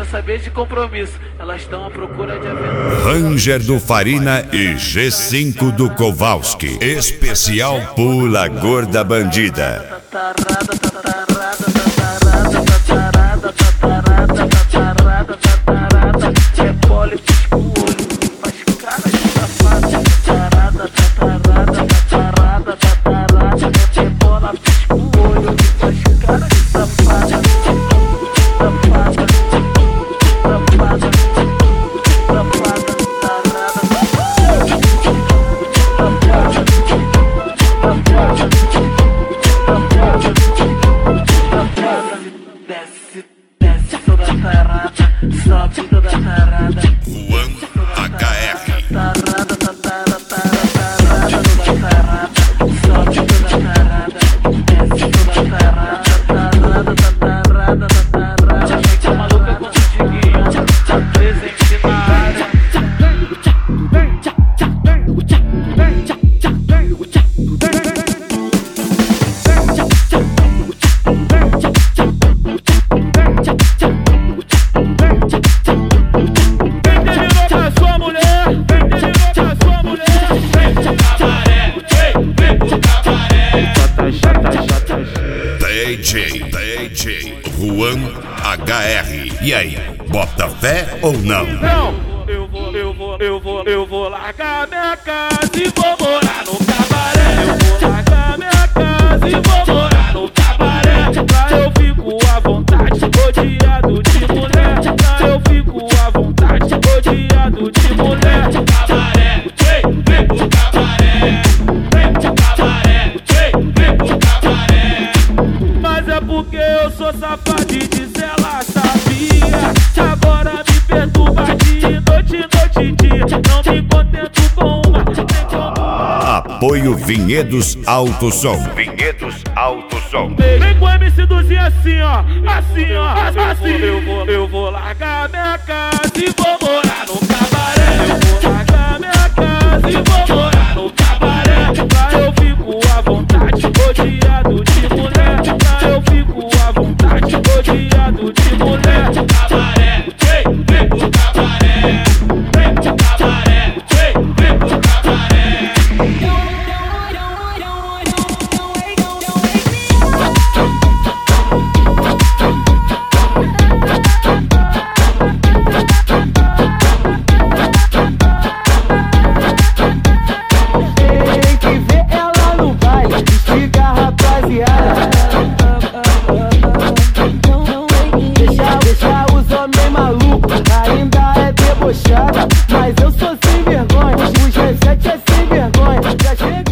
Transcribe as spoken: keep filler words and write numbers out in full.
quer saber de compromisso, elas estão à procura de aventura. Ranger do Farina e G cinco do Kowalski. Especial Pula Gorda Bandida. Tatarada, tatarada, tatarada, tatarada, tatarada, tatarada, tatarada. Rebole, pisca o olho, faz cara de safado. Tatarada, tatarada, tatarada, tatarada. Rebola, pisca o olho, faz cara de safado. Safada, safada, safada, tarada. Desce, desce toda tarada, sobe toda tarada. Juan H R. Tarada, tarada, tarada, toda tarada, sobe toda tarada. Desce toda tarada, tarada, tarada, tarada. Fica maluca com o Diguinho, tá presente na área. D J, D J, Juan H R. E aí, bota fé ou não? Não, eu vou, eu vou, eu vou, eu vou largar minha casa e vou morar no cabaré. Eu vou largar minha casa e vou morar no cabaré. Lá eu fico à vontade, rodeado de mulher. Lá eu fico à vontade, rodeado de mulher. Cabaré, vem, vem pro cabaré. Vem pro cabaré, vem, vem pro cabaré. Mas é porque eu sou safado e diz ela sabia. Agora me perturba de noite, noite e dia. Não me contento com uma, nem com uma. Apoio Vinhedos Alto Som. Vinhedos Alto Som. Vem com o M C Duzinho assim, ó. Assim, ó. Assim. Eu vou, eu vou largar minha casa e vou morar no cabaré. Eu vou largar minha casa e vou morar no cabaré. Lá eu fico à vontade, rodeado de mulher. Lá eu fico à vontade, rodeado de mulher. Cabaré, vem, vem pro cabaré. Vem pro cabaré, vem, vem pro cabaré. Tem que ver ela no baile, estiga rapaziada. Deixa, deixa os homens malucos, ainda é debochada. Mas eu sou sem vergonha, os G sete é sem vergonha. Já chega